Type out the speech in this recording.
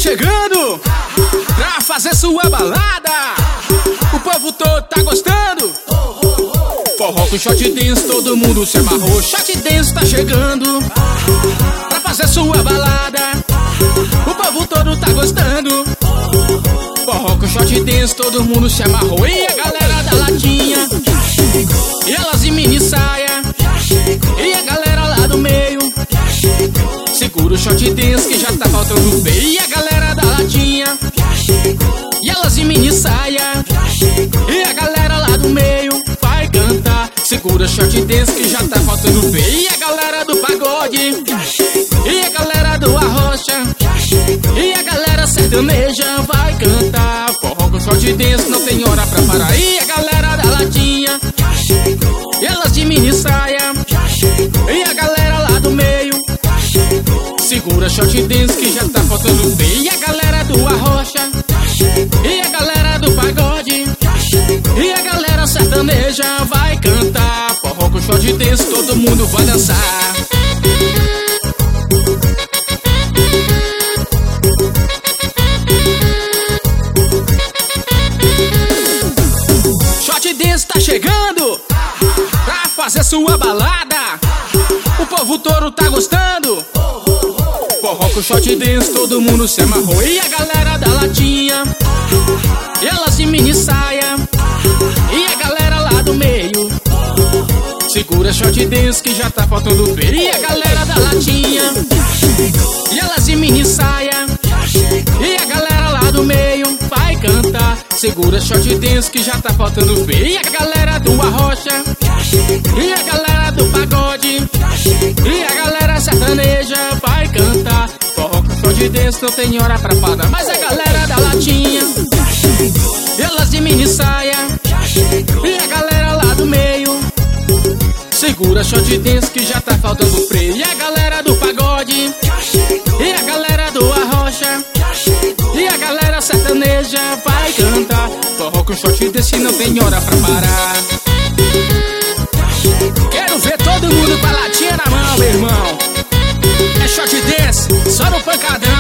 chegando pra fazer sua balada. O povo todo tá gostando. Forró com shot dance, todo mundo se amarrou. Shot dance tá chegando pra fazer sua balada. O povo todo tá gostando. Forró com shot dance, todo mundo se amarrou. E a galera da latinha, e elas de mini saia, e a galera lá do meio, segura o shot dance que já tá faltando bem. E a galera da latinha, e elas de mini saia, e a galera lá do meio vai cantar. Segura o shot dance que já tá faltando bem. E a galera do pagode, e a galera do arrocha, e a galera sertaneja vai cantar. Forró com shot dance, não tem hora pra parar. E a galera da latinha, e elas de mini saia, e a galera lá do meio, segura shot dance que já tá faltando bem. E a galera do arrocha, e a galera do pagode, e a galera sertaneja vai cantar. Forró com shot dance, todo mundo vai dançar. Shot dance tá chegando pra fazer sua balada. O povo todo tá gostando. Forró com shot dance, todo mundo se amarrou. E a galera da latinha, e elas de mini saia, e a galera lá do meio, segura shot dance que já tá faltando ver. E a galera da latinha, e elas de mini saia, e a galera lá do meio vai cantar. Segura shot dance que já tá faltando ver. E a galera do arrocha, e a galera do pagode, e a galera sertaneja vai cantar. Forró com shot dance, não tem hora pra parar. Mas a galera da latinha, elas de mini saia, e a galera lá do meio, segura shot dance que já tá faltando freio. E a galera do pagode, e a galera do arrocha, e a galera sertaneja vai cantar. Forró com shot dance, não tem hora pra parar. Quero ver todo mundo com a latinha na mão, meu irmão. É shot dance, só no pancadão.